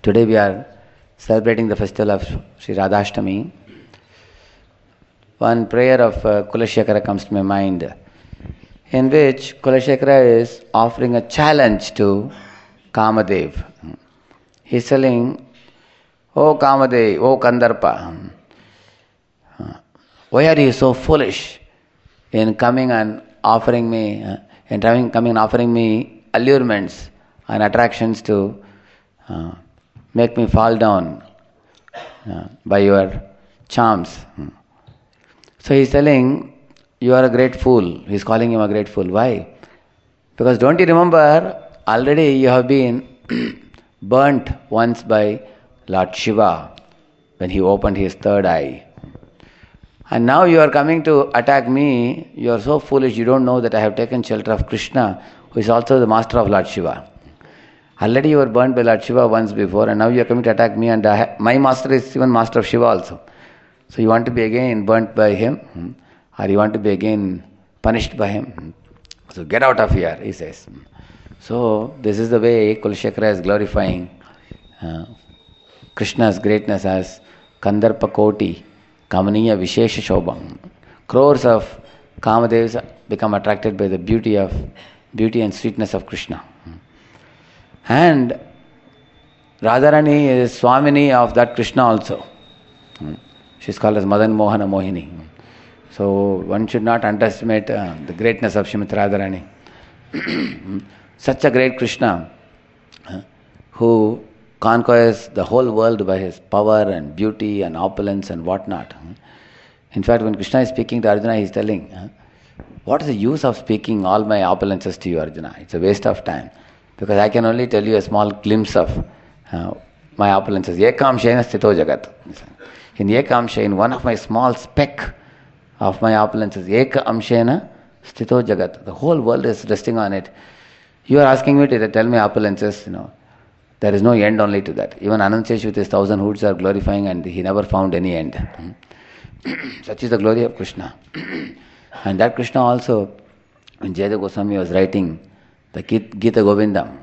Today we are celebrating the festival of Sri Radhashtami. One prayer of Kulashekara comes to my mind, in which Kulashekara is offering a challenge to Kamadev. He is telling, "O Kamadev, O Kandarpa, why are you so foolish in coming and offering me, allurements and attractions to make me fall down by your charms?" So he's telling, you are a great fool. He's calling him a great fool. Why? Because don't you remember, already you have been burnt once by Lord Shiva when he opened his third eye. And now you are coming to attack me. You are so foolish, you don't know that I have taken shelter of Krishna, who is also the master of Lord Shiva. Already you were burnt by Lord Shiva once before, and now you are coming to attack me, and my master is even master of Shiva also. So you want to be again burnt by him, or you want to be again punished by him? So get out of here, he says. So this is the way Kulashekara is glorifying Krishna's greatness as Kandarpa Koti, Kamaniya Vishesha Shobham. Crores of Kamadevs become attracted by the beauty and sweetness of Krishna. And Radharani is Swamini of that Krishna also. She is called as Madan Mohana Mohini. So one should not underestimate the greatness of Srimati Radharani. Such a great Krishna who conquers the whole world by his power and beauty and opulence and whatnot. In fact, when Krishna is speaking to Arjuna, he is telling, what is the use of speaking all my opulences to you, Arjuna? It's a waste of time. Because I can only tell you a small glimpse of my opulences. Ekam Shena Sthito Jagat. In Ekam Shena, one of my small speck of my opulences, Eka Amshena Sthito Jagat. The whole world is resting on it. You are asking me to tell me opulences, there is no end only to that. Even Anantshesh with his 1,000 hoods are glorifying, and he never found any end. Such is the glory of Krishna. And that Krishna also, when Jayadeva Goswami was writing the Gita Govindam,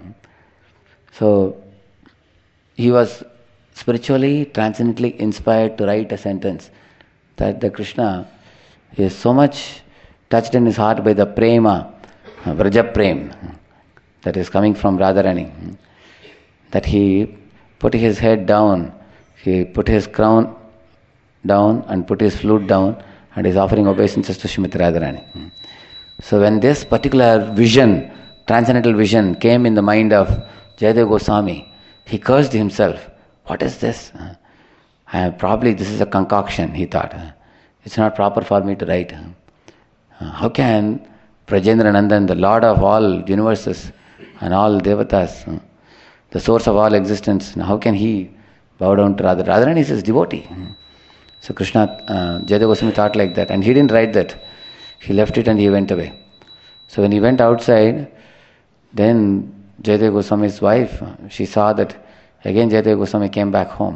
so he was spiritually, transcendently inspired to write a sentence that the Krishna is so much touched in his heart by the prema, Vraja Prem, that is coming from Radharani, that he put his head down, he put his crown down and put his flute down, and is offering obeisances to Srimati Radharani. So when this particular vision, transcendental vision, came in the mind of Jayadeva Goswami, he cursed himself. What is this? Probably this is a concoction, he thought. It's not proper for me to write. How can Brajendra Nandan, the Lord of all universes and all devatas, the source of all existence, how can he bow down to Radharani? Radharani is his devotee. So Krishna, Jayadeva Goswami thought like that, and he didn't write that. He left it and he went away. So when he went outside, then Jayadeva Goswami's wife, she saw that again Jayadeva Goswami came back home.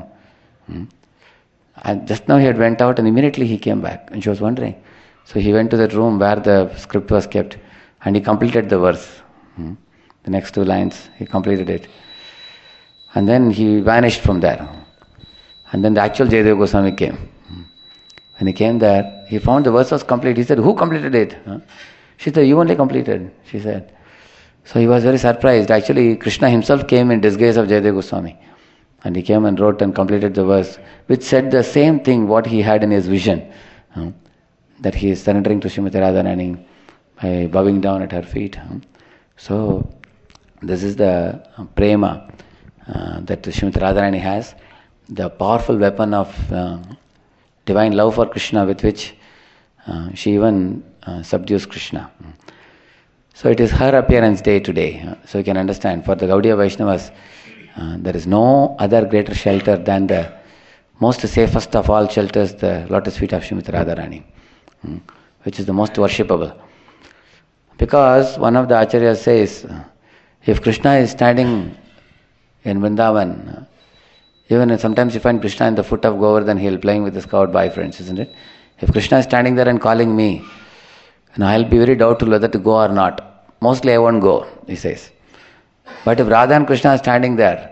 And just now he had went out and immediately he came back, and she was wondering. So he went to that room where the script was kept, and he completed the verse. The next two lines, he completed it. And then he vanished from there. And then the actual Jayadeva Goswami came. When he came there, he found the verse was complete. He said, "Who completed it?" She said, "You only completed," she said. So he was very surprised. Actually, Krishna himself came in disguise of Jayadeva Goswami. And he came and wrote and completed the verse, which said the same thing what he had in his vision. That he is surrendering to Srimati Radharani by bowing down at her feet. So, this is the prema that Srimati Radharani has, the powerful weapon of divine love for Krishna with which she even subdues Krishna. So it is her appearance day today. So you can understand, for the Gaudiya Vaishnavas, there is no other greater shelter than the most safest of all shelters, the lotus feet of Srimati Radharani, which is the most worshipable. Because one of the acharyas says, if Krishna is standing in Vrindavan, even sometimes you find Krishna in the foot of Govardhan Hill playing with his coward boyfriends, isn't it? If Krishna is standing there and calling me, I'll be very doubtful whether to go or not. Mostly I won't go, he says. But if Radha and Krishna are standing there,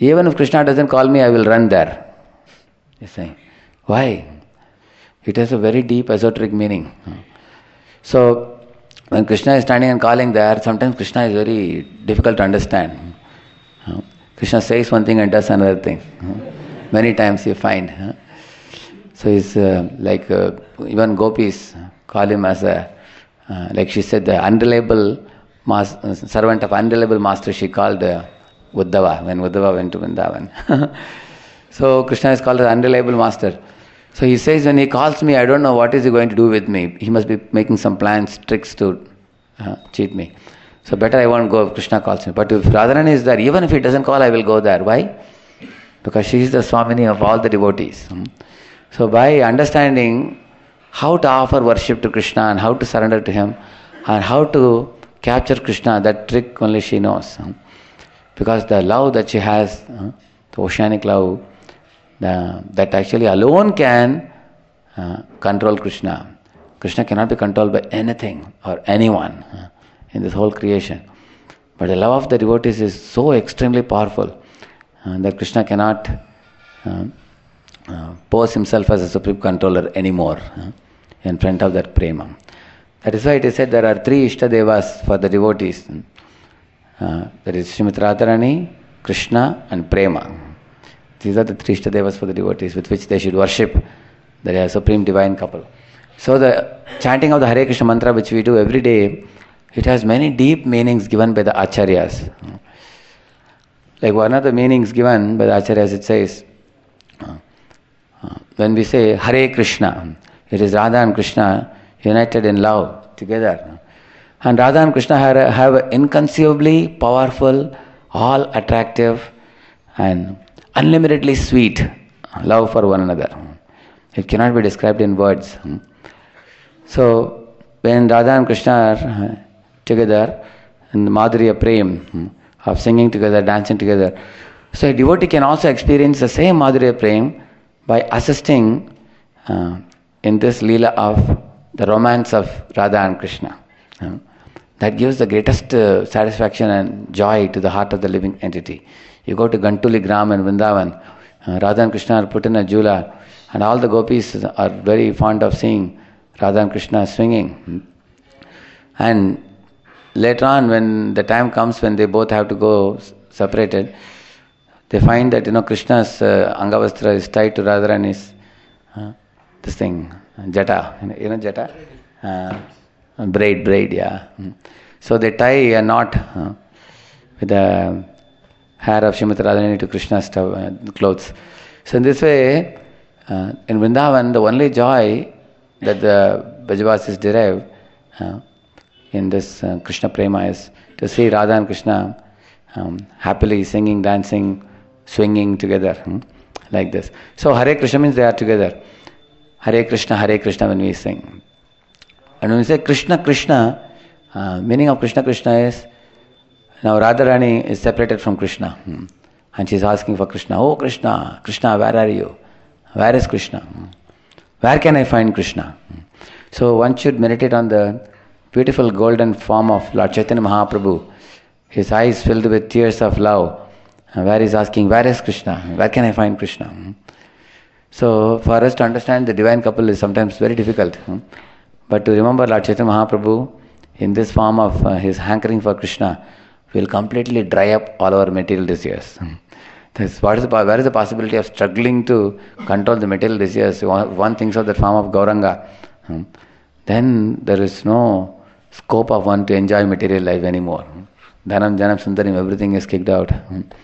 Even if Krishna doesn't call me, I will run there. He's saying, why? It has a very deep esoteric meaning. So, when Krishna is standing and calling there, sometimes Krishna is very difficult to understand. Krishna says one thing and does another thing. Many times you find. So he's even gopis call him as like she said, the unreliable servant of unreliable master, she called Uddhava, when Uddhava went to Vrindavan. So Krishna is called an unreliable master. So he says, when he calls me, I don't know what is he going to do with me. He must be making some plans, tricks to cheat me. So better I won't go if Krishna calls me. But if Radharani is there, even if he doesn't call, I will go there. Why? Because she is the Swamini of all the devotees. So by understanding how to offer worship to Krishna and how to surrender to him and how to capture Krishna, that trick only she knows. Because the love that she has, the oceanic love, that actually alone can control Krishna. Krishna cannot be controlled by anything or anyone in this whole creation. But the love of the devotees is so extremely powerful that Krishna cannot pose himself as a supreme controller anymore in front of that prema. That is why it is said there are 3 Ishtadevas for the devotees. That is Srimati Radharani, Krishna and Prema. These are the 3 Ishtadevas for the devotees with which they should worship the supreme divine couple. So the chanting of the Hare Krishna mantra which we do every day, it has many deep meanings given by the Acharyas. Like one of the meanings given by the Acharyas, it says, when we say Hare Krishna, it is Radha and Krishna united in love together. And Radha and Krishna have an inconceivably powerful, all attractive and unlimitedly sweet love for one another. It cannot be described in words. So when Radha and Krishna are together in the Madhurya Prem of singing together, dancing together, so a devotee can also experience the same Madhurya Prem by assisting in this Leela of the romance of Radha and Krishna. That gives the greatest satisfaction and joy to the heart of the living entity. You go to Gantuli Gram and Vrindavan, Radha and Krishna are put in a jula, and all the gopis are very fond of seeing Radha and Krishna swinging. And later on, when the time comes when they both have to go separated, they find that Krishna's Angavastra is tied to Radharani's this thing, jata, jata? Braid, yeah. So they tie a knot with the hair of Srimati Radharani to Krishna's clothes. So in this way, in Vrindavan, the only joy that the Brajavasis derive in this Krishna Prema is to see Radha and Krishna happily singing, dancing, swinging together like this. So Hare Krishna means they are together. Hare Krishna when we sing. And when we say Krishna Krishna, meaning of Krishna Krishna is, now Radharani is separated from Krishna. And she is asking for Krishna. Oh Krishna, Krishna, where are you? Where is Krishna? Where can I find Krishna? So one should meditate on the beautiful golden form of Lord Chaitanya Mahaprabhu. His eyes filled with tears of love. Where he is asking, where is Krishna? Where can I find Krishna? So for us to understand the divine couple is sometimes very difficult. But to remember Lord Chaitanya Mahaprabhu in this form of his hankering for Krishna will completely dry up all our material desires. Where is the possibility of struggling to control the material desires? One thinks of the form of Gauranga, then there is no scope of one to enjoy material life anymore. Dhanam, Janam, Sundarim, everything is kicked out.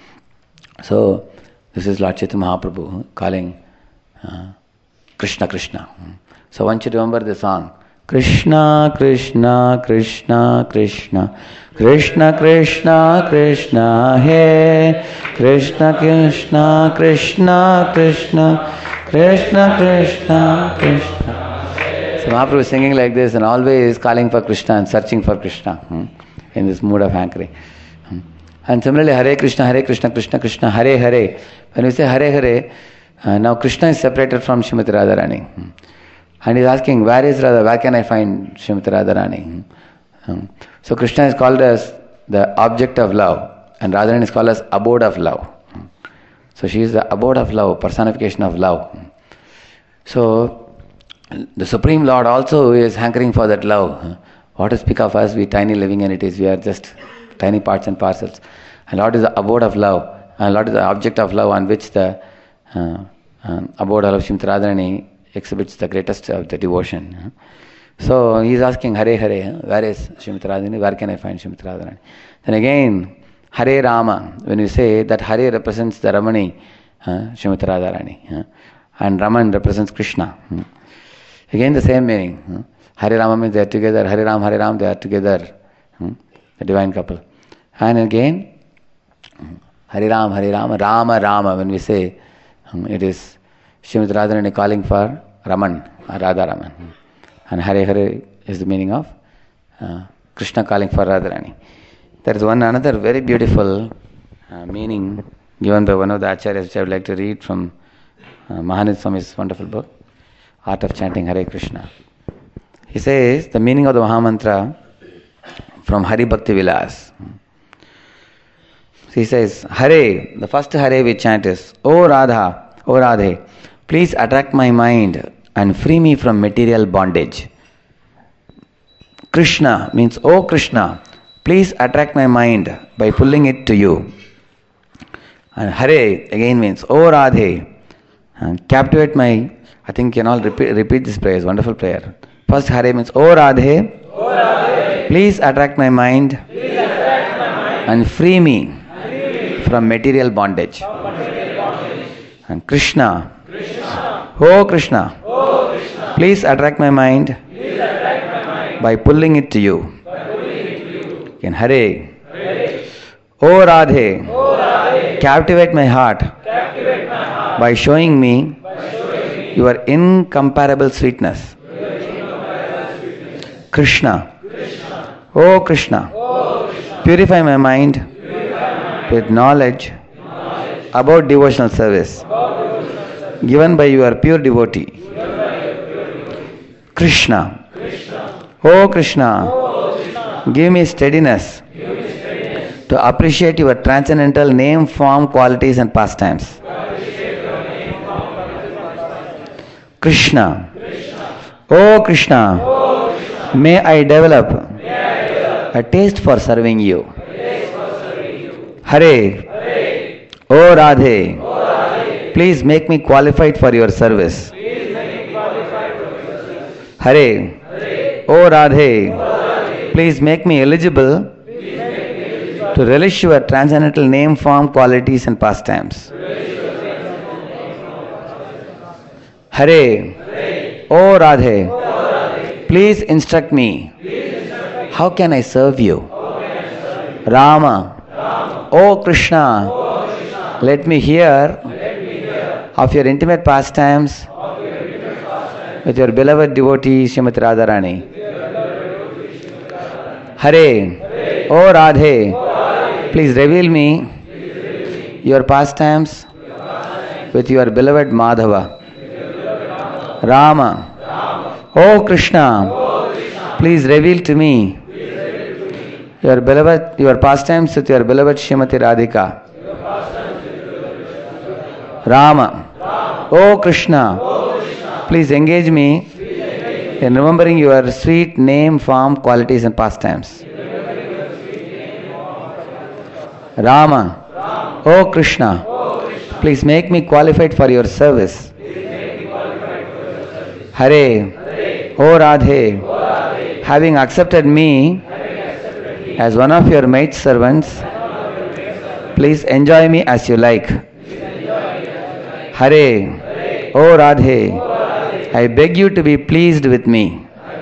So this is Lord Chaitanya Mahaprabhu calling Krishna Krishna. So one should remember the song. Krishna, Krishna, Krishna, Krishna, Krishna, Krishna, Krishna, Hey, Krishna, Krishna, Krishna, Krishna, Krishna, Krishna, Krishna. So Mahaprabhu is singing like this and always calling for Krishna and searching for Krishna in this mood of hankering. And similarly, Hare Krishna, Krishna Krishna, Hare Hare. When we say Hare Hare, now Krishna is separated from Srimati Radharani. And he is asking, where is Radha? Where can I find Srimati Radharani? So Krishna is called as the object of love, and Radharani is called as abode of love. So she is the abode of love, personification of love. So the Supreme Lord also is hankering for that love. What to speak of us, we tiny living entities, we are just tiny parts and parcels. And Lord is the abode of love, and Lord is the object of love on which the abode of Srimati Radharani exhibits the greatest of the devotion. So he is asking, Hare Hare, where is Srimati Radharani? Where can I find Srimati Radharani? Then again, Hare Rama, when you say that Hare represents the Ramani, Srimati Radharani, and Raman represents Krishna. Again the same meaning. Hare Rama means they are together, Hare Ram, they are together, the divine couple. And again, Hare Rama, Rama Rama, when we say, it is Srimati Radharani calling for Raman, Radha Raman. And Hare Hare is the meaning of Krishna calling for Radharani. There is another very beautiful meaning given by one of the acharyas, which I would like to read from Mahanid Swami's wonderful book, Art of Chanting Hare Krishna. He says the meaning of the Mahamantra from Hari Bhakti Vilas. He says, Hare, the first Hare we chant is, O Radha, O Radhe, please attract my mind and free me from material bondage. Krishna means, O Krishna, please attract my mind by pulling it to you. And Hare again means, O Radhe, captivate my, I think you can all repeat this prayer, wonderful prayer. First Hare means, O Radhe, O Radhe, please attract my mind, and free me from material bondage. And Krishna, O Krishna, please attract my mind by pulling it to you. Again, Hare, O Radhe, captivate my heart by showing me your incomparable sweetness. Krishna, O Krishna, purify my mind with knowledge about devotional service given by your pure devotee. Krishna, O Krishna, give me steadiness to appreciate your transcendental name, form, qualities and pastimes. Krishna, O Krishna, may I develop a taste for serving you. Hare, O Radhe, please make me qualified for your service. Hare, O Radhe, please make me eligible to relish your transcendental name, form, qualities and pastimes. Hare, O Radhe, please instruct me. How can I serve you? Rama, O Krishna, let me hear of your intimate pastimes with your beloved devotee Srimati Radharani. Hare, O Radhe, please reveal me your pastimes with your beloved Madhava. Rama, O Krishna, please reveal to me your pastimes with your beloved Srimati Radhika. Rama, O Krishna, please engage me in remembering your sweet name, form, qualities and pastimes. Rama, O Krishna, please make me qualified for your service. Hare, O Radhe, having accepted me as one of your maid servants, please enjoy me as you like. Hare, O Radhe, I beg you to be pleased with me.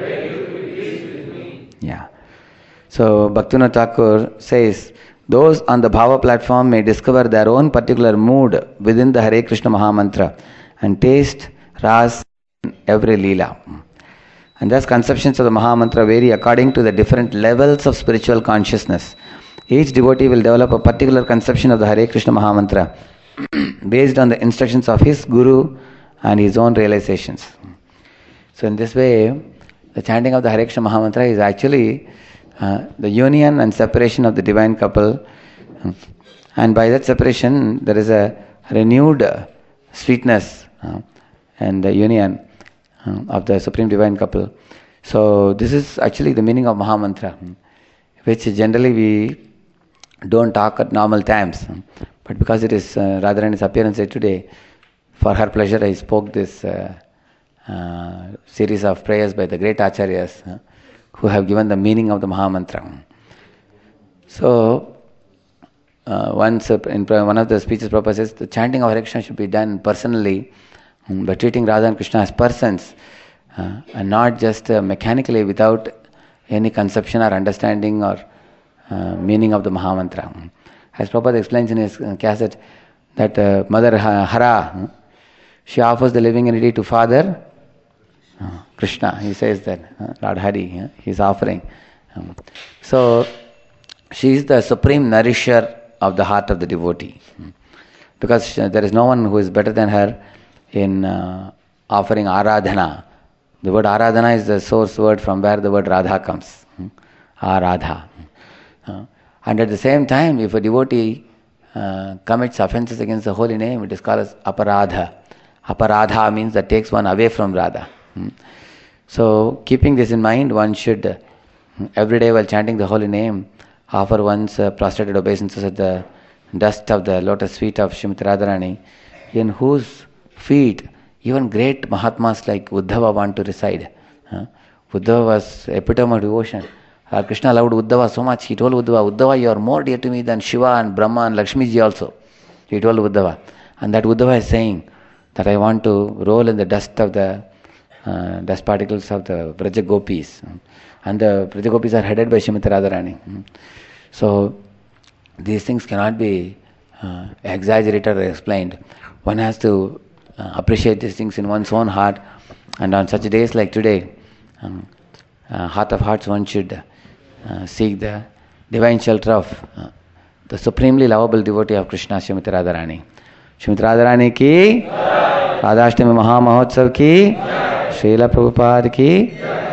Yeah. So Bhaktivinoda Thakur says, those on the Bhava platform may discover their own particular mood within the Hare Krishna Mahamantra and taste Ras in every Leela. And thus conceptions of the Mahamantra vary according to the different levels of spiritual consciousness. Each devotee will develop a particular conception of the Hare Krishna Mahamantra based on the instructions of his Guru and his own realizations. So in this way, the chanting of the Hare Krishna Mahamantra is actually the union and separation of the divine couple. And by that separation, there is a renewed sweetness and the union of the Supreme Divine Couple. So this is actually the meaning of Mahamantra, which generally we don't talk at normal times. But because it is Radharani's appearance here today, for her pleasure I spoke this series of prayers by the great Acharyas who have given the meaning of the Mahamantra. So, once in one of the speeches, Prabhupada says the chanting of Hare Krishna should be done personally, by treating Radha and Krishna as persons, and not just mechanically without any conception or understanding or meaning of the Mahamantra. As Prabhupada explains in his cassette, that Mother Hara, she offers the living entity to Father Krishna. He says that Lord Hari, he is offering. So she is the supreme nourisher of the heart of the devotee, because there is no one who is better than her in offering Aradhana. The word Aradhana is the source word from where the word Radha comes. Aradha. And at the same time, if a devotee commits offenses against the holy name, it is called as Aparadha. Aparadha means that takes one away from Radha. So, keeping this in mind, one should every day while chanting the holy name offer one's prostrated obeisances at the dust of the lotus feet of Srimati Radharani, in whose feet even great Mahatmas like Uddhava want to reside. Uddhava was epitome of devotion. Krishna loved Uddhava so much, he told Uddhava, Uddhava, you are more dear to me than Shiva and Brahma and Lakshmi ji also. He told Uddhava. And that Uddhava is saying that I want to roll in the dust of the dust particles of the Vraja Gopis. And the Vraja Gopis are headed by Srimati Radharani. So these things cannot be exaggerated or explained. One has to appreciate these things in one's own heart. And on such days like today, heart of hearts, one should seek the divine shelter of the supremely lovable devotee of Krishna, Srimati Radharani. Srimati Radharani ki, Radhashtami Maha Mahotsav ki, Srila Prabhupada ki,